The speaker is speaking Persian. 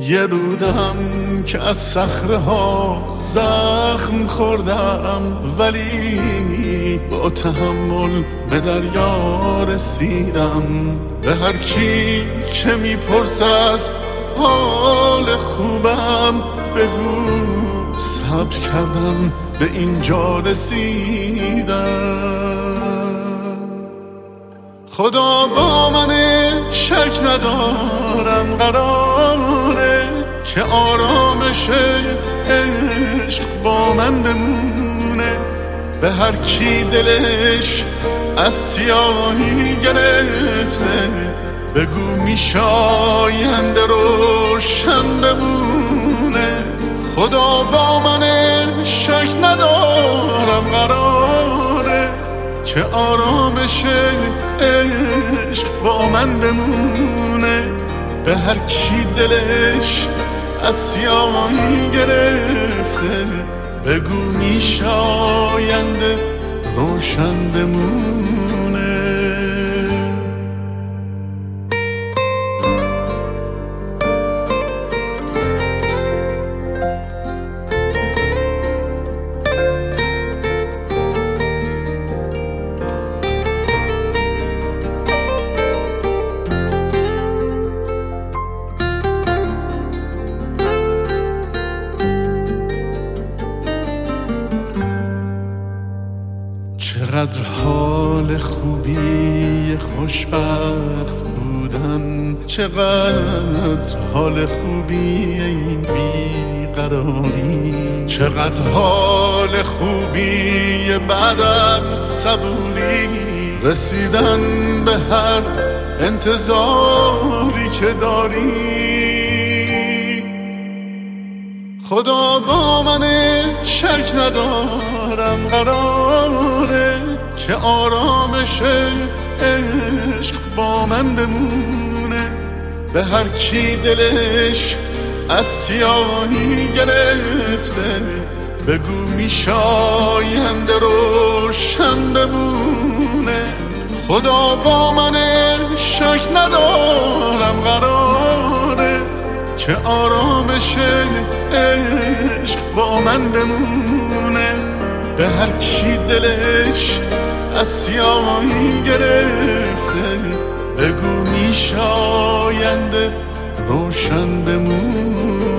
یه رودم که از صخره ها زخم خوردم، ولی با تحمل به دریا رسیدم. به هر کی که میپرس از حال خوبم بگو صبر کردم به اینجا رسیدم. خدا با من شک ندارم، قراره که آرامش عشق با من بمونه. به هر کی دلش از سیاهی گرفته بگو میشاینده روشن بمونه. خدا با من شک ندارم، قراره که آرامش عشق با من بمونه. به هر کی دلش از سیاهی گرفته بگو میشاینده روشن بمونه. چقدر حال خوبی خوشبخت بودن، چقدر حال خوبی این بیقراری، چقدر حال خوبی بعد از صبوری رسیدن به هر انتظاری که داری. خدا با من شک ندارم، قراره که آرامش عشق با من بمونه. به هر کی دلش از سیاهی گرفته بگو میشاینده روشن بمونه. خدا با من شک ندارم، قراره که آرامش عشق با من بمونه. به هر کی دلش از سیاهی گرفته بگو میشاینده روشن بمونه.